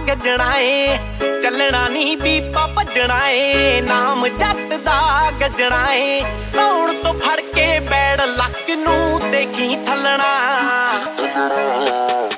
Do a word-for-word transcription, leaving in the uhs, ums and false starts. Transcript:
ਗੱਜਣਾ ਏ, ਚੱਲਣਾ ਨੀ ਬੀਬਾ ਭੱਜਣਾ ਏ, ਨਾਮ ਜੱਟ ਦਾ ਗੱਜਣਾ ਏ। ਧੌਣ ਤੋਂ ਫੜ ਕੇ ਬੈੜ ਲੱਕ ਨੂੰ ਦੇਖੀ ਥੱਲਣਾ।